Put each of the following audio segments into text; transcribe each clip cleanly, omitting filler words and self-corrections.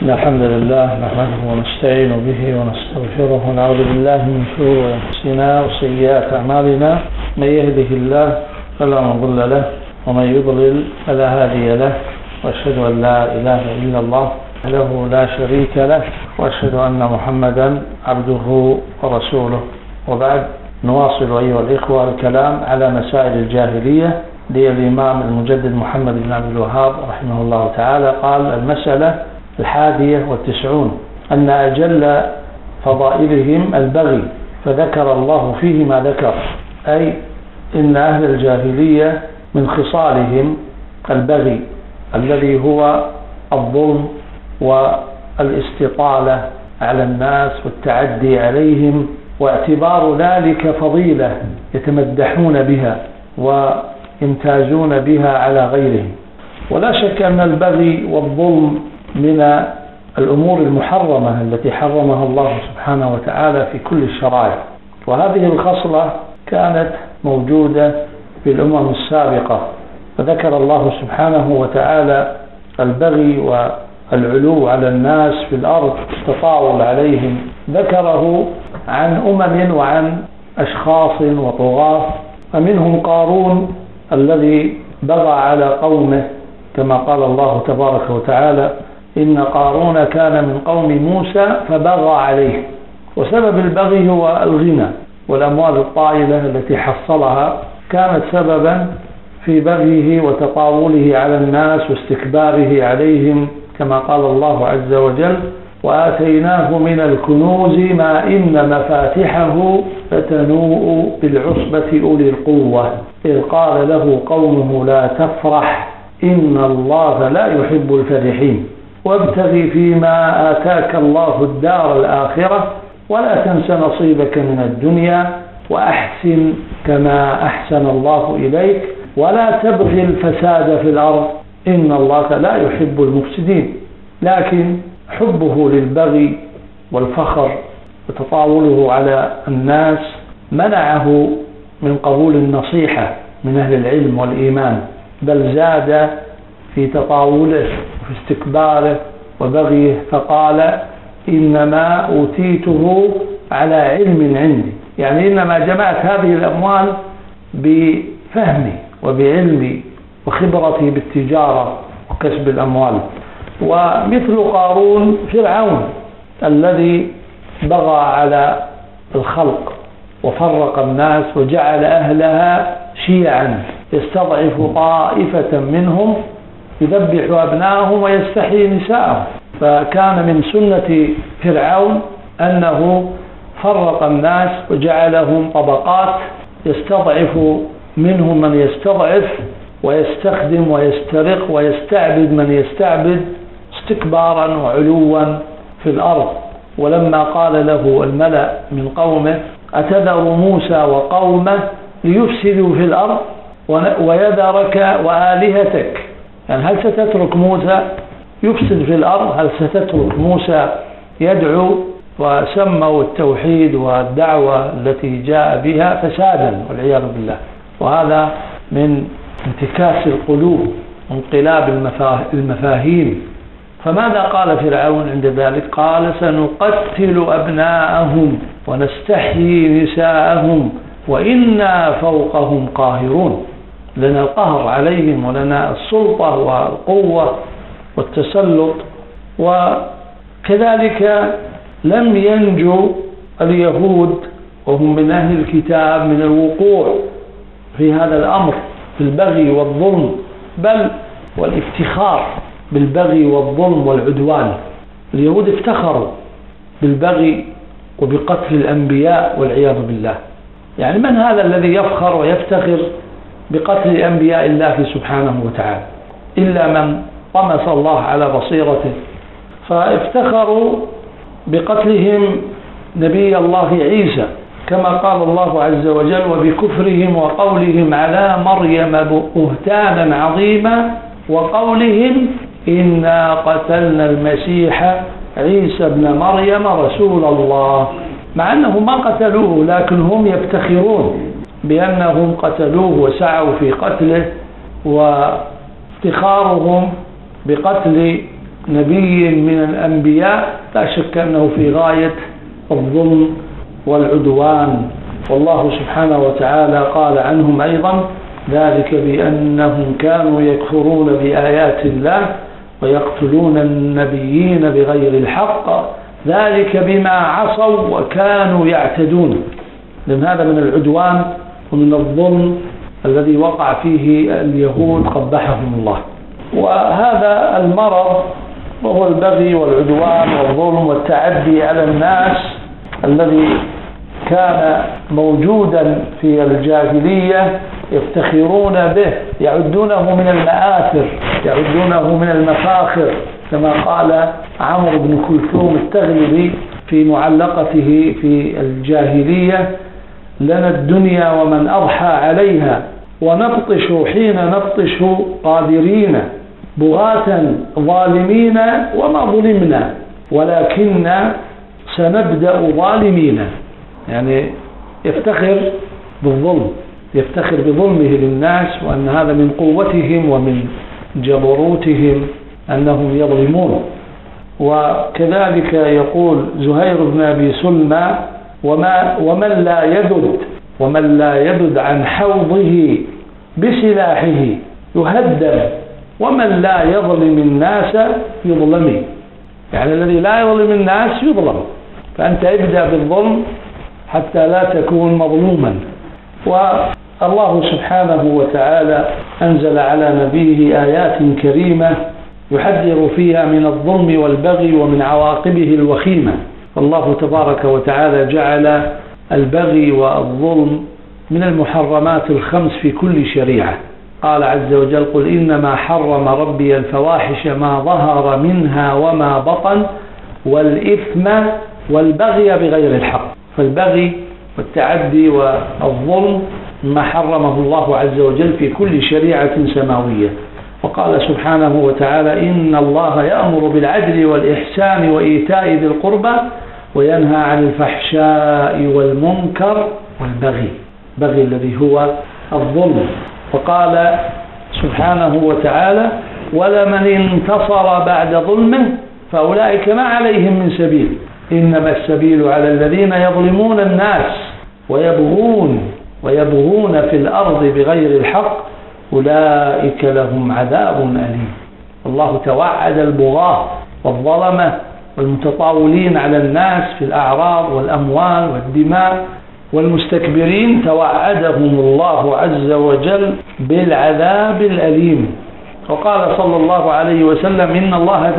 إن الحمد لله نحمده ونستعين به ونستغفره ونعوذ بالله من شرور أنفسنا وسيئات أعمالنا. من يهده الله فلا مضل له ومن يضلل فلا هادي له، وأشهد أن لا إله إلا الله وحده لا شريك له، وأشهد أن محمدا عبده ورسوله. وبعد، نواصل أيها الإخوة الكلام على مسائل الجاهلية للإمام المجدد محمد بن عبد الوهاب رحمه الله تعالى. قال: المسألة 91 أن أجل فضائلهم البغي، فذكر الله فيه ما ذكر، أي إن أهل الجاهلية من خصالهم البغي الذي هو الظلم والاستطالة على الناس والتعدي عليهم، واعتبار ذلك فضيلة يتمدحون بها ويمتازون بها على غيرهم. ولا شك أن البغي والظلم من الأمور المحرمة التي حرمها الله سبحانه وتعالى في كل الشرائع، وهذه الخصلة كانت موجودة في الأمم السابقة، فذكر الله سبحانه وتعالى البغي والعلو على الناس في الأرض، التطاول عليهم، ذكره عن أمم وعن أشخاص وطغاة. فمنهم قارون الذي بغى على قومه، كما قال الله تبارك وتعالى: إن قارون كان من قوم موسى فبغى عليه. وسبب البغي هو الغنى والأموال الطائلة التي حصلها، كانت سببا في بغيه وتطاوله على الناس واستكباره عليهم، كما قال الله عز وجل: وآتيناه من الكنوز ما إن مفاتحه لتنوء بالعصبة أولي القوة إذ قال له قومه لا تفرح إن الله لا يحب الفرحين وابتغ فيما آتاك الله الدار الآخرة ولا تنس نصيبك من الدنيا وأحسن كما أحسن الله إليك ولا تبغ الفساد في الأرض إن الله لا يحب المفسدين. لكن حبه للبغي والفخر وتطاوله على الناس منعه من قبول النصيحة من أهل العلم والإيمان، بل زاد في تطاوله وفي استكباره وبغيه، فقال: إنما أوتيته على علم عندي، يعني إنما جمعت هذه الأموال بفهمي وبعلمي وخبرتي بالتجارة وكسب الأموال. ومثل قارون فرعون الذي بغى على الخلق وفرق الناس وجعل أهلها شيعا، يستضعف طائفة منهم يذبح أبنائهم ويستحيي نساءهم. فكان من سنة فرعون أنه فرق الناس وجعلهم طبقات، يستضعف منهم من يستضعف ويستخدم ويسترق ويستعبد من يستعبد استكبارا وعلوا في الأرض. ولما قال له الملأ من قومه: أتذر موسى وقومه ليفسدوا في الأرض ويذرك وآلهتك، يعني هل ستترك موسى يفسد في الأرض؟ هل ستترك موسى يدعو؟ وسموا التوحيد والدعوة التي جاء بها فسادا والعياذ بالله. وهذا من انتكاس القلوب، انقلاب المفاهيم. فماذا قال فرعون عند ذلك؟ قال: سنقتل أبناءهم ونستحيي نساءهم وإنا فوقهم قاهرون. لنا القهر عليهم ولنا السلطة والقوة والتسلط. وكذلك لم ينجو اليهود وهم من أهل الكتاب من الوقوع في هذا الأمر، في البغي والظلم، بل والافتخار بالبغي والظلم والعدوان. اليهود افتخروا بالبغي وبقتل الأنبياء والعياذ بالله. يعني من هذا الذي يفخر ويفتخر بقتل أنبياء الله سبحانه وتعالى إلا من طمس الله على بصيرته؟ فافتخروا بقتلهم نبي الله عيسى، كما قال الله عز وجل: وبكفرهم وقولهم على مريم بهتانا عظيما وقولهم إنا قتلنا المسيح عيسى ابن مريم رسول الله. مع أنهم ما قتلوه، لكن هم يفتخرون بأنهم قتلوه وسعوا في قتله، وافتخارهم بقتل نبي من الأنبياء لا شك أنه في غاية الظلم والعدوان. والله سبحانه وتعالى قال عنهم أيضا: ذلك بأنهم كانوا يكفرون بآيات الله ويقتلون النبيين بغير الحق ذلك بما عصوا وكانوا يعتدون. لأن هذا من العدوان ومن الظلم الذي وقع فيه اليهود قبحهم الله. وهذا المرض وهو البغي والعدوان والظلم والتعدي على الناس الذي كان موجودا في الجاهلية يفتخرون به، يعدونه من المآثر، يعدونه من المفاخر، كما قال عمرو بن كلثوم التغلبي في معلقته في الجاهلية: لنا الدنيا ومن أضحى عليها ونبطش حين نبطش قادرين بغاة ظالمين وما ظلمنا ولكن سنبدأ ظالمين. يعني يفتخر بالظلم، يفتخر بظلمه للناس وأن هذا من قوتهم ومن جبروتهم أنهم يظلمون. وكذلك يقول زهير بن أبي سلمى: ومن لا يذد عن حوضه بسلاحه يهدم ومن لا يظلم الناس يظلم. يعني الذي لا يظلم الناس يظلم، فأنت ابدأ بالظلم حتى لا تكون مظلوما. والله سبحانه وتعالى أنزل على نبيه آيات كريمة يحذر فيها من الظلم والبغي ومن عواقبه الوخيمة. الله تبارك وتعالى جعل البغي والظلم من المحرمات الخمس في كل شريعة. قال عز وجل: قل إنما حرم ربي الفواحش ما ظهر منها وما بطن والإثم والبغي بغير الحق. فالبغي والتعدي والظلم ما حرمه الله عز وجل في كل شريعة سماوية. وقال سبحانه وتعالى: إن الله يأمر بالعدل والإحسان وإيتاء ذي القربى وينهى عن الفحشاء والمنكر والبغي، بغي الذي هو الظلم. وقال سبحانه وتعالى: ولمن انتصر بعد ظلمه فأولئك ما عليهم من سبيل إنما السبيل على الذين يظلمون الناس ويبغون في الأرض بغير الحق أولئك لهم عذاب أليم. الله توعد البغاة والظلمة والمتطاولين على الناس في الأعراض والأموال والدماء والمستكبرين، توعدهم الله عز وجل بالعذاب الأليم. وقال صلى الله عليه وسلم: إن الله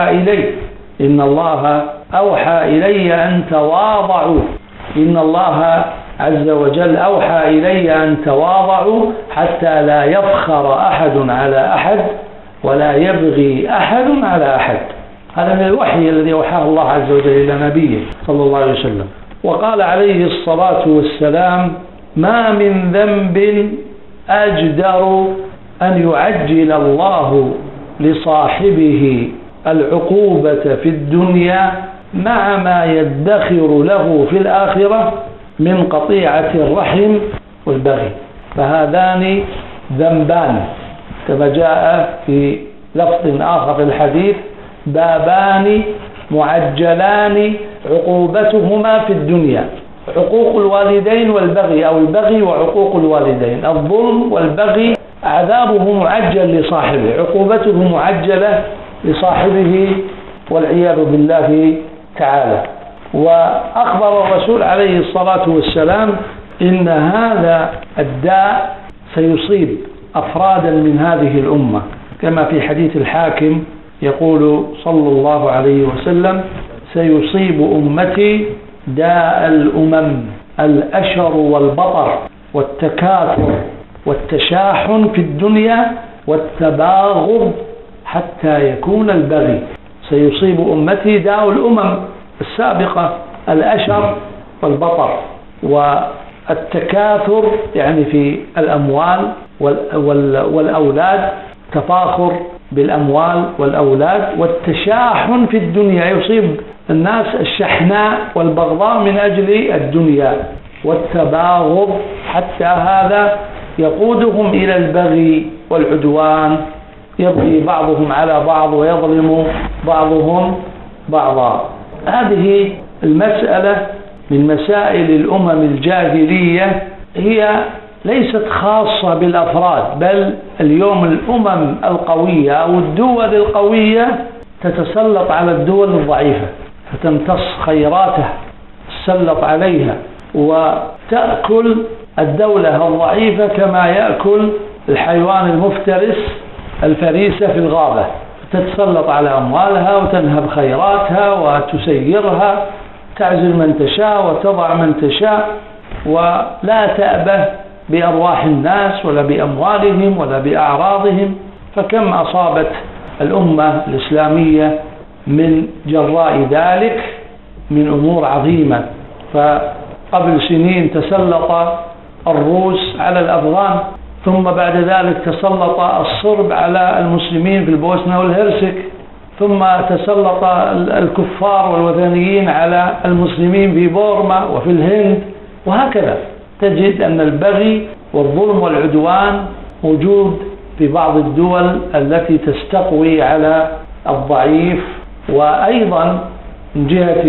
أوحى إلي أن تواضعوا. إن الله عز وجل أوحى إلي أن تواضعوا حتى لا يفخر أحد على أحد ولا يبغي أحد على أحد. هذا من الوحي الذي أوحاه الله عز وجل إلى نبيه صلى الله عليه وسلم. وقال عليه الصلاة والسلام: ما من ذنب أجدر أن يعجل الله لصاحبه العقوبة في الدنيا مع ما يدخر له في الآخرة من قطيعة الرحم والبغي. فهذان ذنبان كما جاء في لفظ آخر في الحديث: بابان معجلان عقوبتهما في الدنيا: عقوق الوالدين والبغي، أو البغي وعقوق الوالدين. الظلم والبغي عذابه معجل لصاحبه، عقوبته معجلة لصاحبه والعياذ بالله تعالى. وأخبر الرسول عليه الصلاة والسلام إن هذا الداء سيصيب أفرادا من هذه الأمة، كما في حديث الحاكم يقول صلى الله عليه وسلم: سيصيب أمتي داء الأمم الأشر والبطر والتكاثر والتشاحن في الدنيا والتباغض حتى يكون البغي. سيصيب أمتي داء الأمم السابقة الأشر والبطر والتكاثر، يعني في الأموال والأولاد، تفاخر بالأموال والأولاد، والتشاحن في الدنيا، يصيب الناس الشحناء والبغضاء من أجل الدنيا، والتباغض حتى هذا يقودهم إلى البغي والعدوان يبغي بعضهم على بعض ويظلم بعضهم بعضا. هذه المسألة من مسائل الأمم الجاهلية، هي ليست خاصة بالأفراد، بل اليوم الأمم القوية أو الدول القوية تتسلط على الدول الضعيفة فتمتص خيراتها، تسلط عليها وتأكل الدولة الضعيفة كما يأكل الحيوان المفترس الفريسة في الغابة، تتسلط على أموالها وتنهب خيراتها وتسيرها، تعزل من تشاء وتضع من تشاء، ولا تأبه بأرواح الناس ولا بأموالهم ولا بأعراضهم. فكم أصابت الأمة الإسلامية من جراء ذلك من أمور عظيمة. فقبل سنين تسلط الروس على الأفغان، ثم بعد ذلك تسلط الصرب على المسلمين في البوسنة والهرسك، ثم تسلط الكفار والوثنيين على المسلمين في بورما وفي الهند، وهكذا تجد أن البغي والظلم والعدوان موجود في بعض الدول التي تستقوي على الضعيف. وأيضا من جهة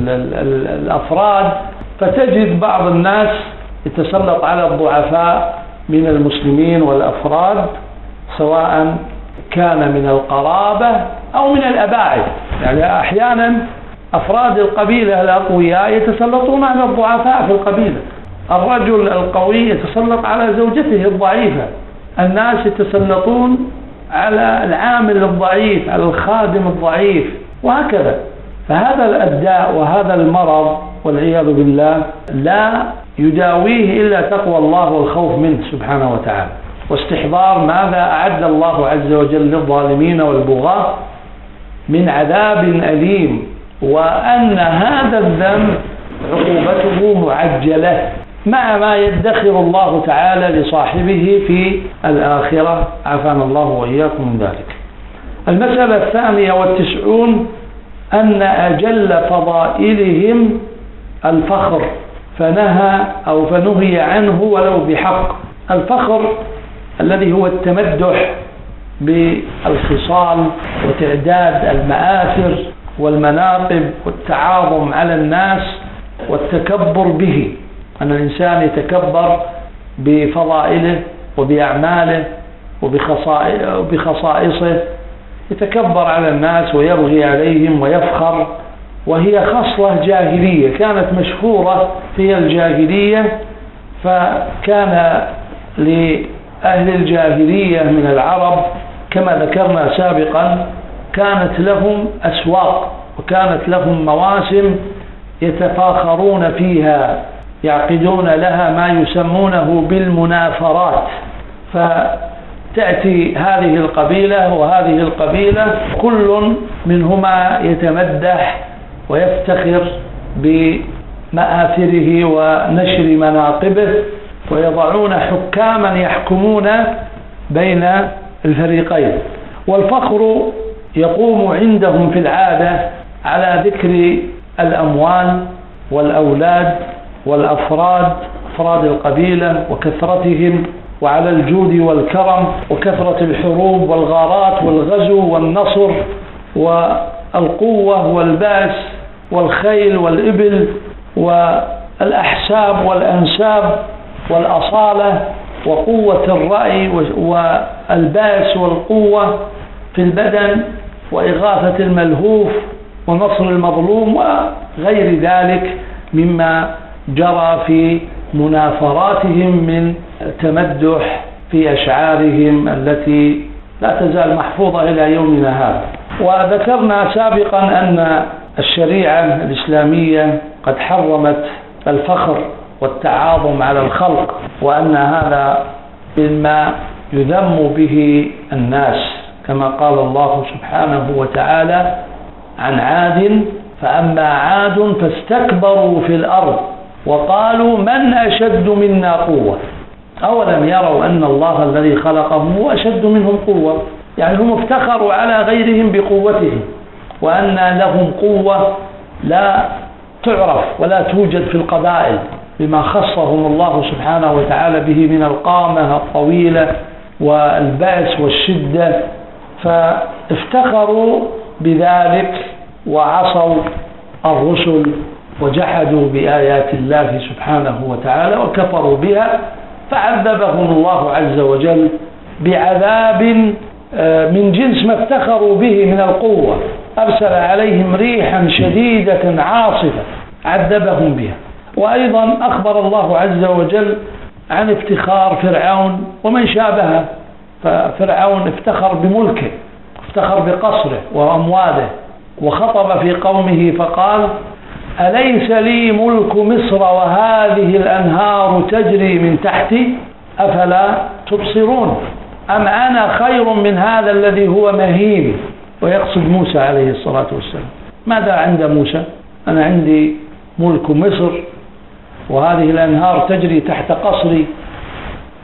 الأفراد فتجد بعض الناس يتسلط على الضعفاء من المسلمين والأفراد، سواء كان من القرابة أو من الأباعد. يعني أحيانا أفراد القبيلة الأقوياء يتسلطون على الضعفاء في القبيلة، الرجل القوي يتسلط على زوجته الضعيفة، الناس يتسلطون على العامل الضعيف، على الخادم الضعيف، وهكذا. فهذا الداء وهذا المرض والعياذ بالله لا يداويه إلا تقوى الله والخوف منه سبحانه وتعالى، واستحضار ماذا أعد الله عز وجل للظالمين والبغاة من عذاب أليم، وأن هذا الذنب عقوبته معجلة مع ما يدخر الله تعالى لصاحبه في الآخرة، عافانا الله وإياكم من ذلك. المسألة 92 أن أجل فضائلهم الفخر، فنهي عنه ولو بحق. الفخر الذي هو التمدح بالخصال وتعداد المآثر والمناقب والتعاظم على الناس والتكبر به، أن الإنسان يتكبر بفضائله وبأعماله وبخصائصه، يتكبر على الناس ويبغي عليهم ويفخر، وهي خصلة جاهلية كانت مشهورة في الجاهلية. فكان لأهل الجاهلية من العرب كما ذكرنا سابقا كانت لهم أسواق وكانت لهم مواسم يتفاخرون فيها، يعقدون لها ما يسمونه بالمنافرات. فتأتي هذه القبيلة وهذه القبيلة كل منهما يتمدح ويفتخر بمآثره ونشر مناقبه، ويضعون حكاما يحكمون بين الفريقين. والفخر يقوم عندهم في العادة على ذكر الأموال والأولاد والأفراد، أفراد القبيلة وكثرتهم، وعلى الجود والكرم وكثرة الحروب والغارات والغزو والنصر والقوة والبأس والخيل والإبل والأحساب والأنساب والأصالة وقوة الرأي والبأس والقوة في البدن وإغاثة الملهوف ونصر المظلوم وغير ذلك مما جرى في منافراتهم من تمدح في أشعارهم التي لا تزال محفوظة إلى يومنا هذا. وذكرنا سابقا أن الشريعة الإسلامية قد حرمت الفخر والتعاظم على الخلق، وأن هذا مما يذم به الناس، كما قال الله سبحانه وتعالى عن عاد: فأما عاد فاستكبروا في الأرض وقالوا من أشد منا قوة أولم يروا أن الله الذي خلقهم هو أشد منهم قوة. يعني هم افتخروا على غيرهم بقوتهم، وأن لهم قوة لا تعرف ولا توجد في القبائل بما خصهم الله سبحانه وتعالى به من القامة الطويلة والبأس والشدة فافتخروا بذلك وعصوا الرسل وجحدوا بآيات الله سبحانه وتعالى وكفروا بها، فعذبهم الله عز وجل بعذاب من جنس ما افتخروا به من القوة. أرسل عليهم ريحا شديدة عاصفة عذبهم بها. وأيضا أخبر الله عز وجل عن افتخار فرعون ومن شابهه، ففرعون افتخر بملكه، افتخر بقصره وأمواله، وخطب في قومه فقال: أليس لي ملك مصر وهذه الأنهار تجري من تحتي أفلا تبصرون أم أنا خير من هذا الذي هو مهين؟ ويقصد موسى عليه الصلاة والسلام. ماذا عند موسى؟ أنا عندي ملك مصر وهذه الأنهار تجري تحت قصري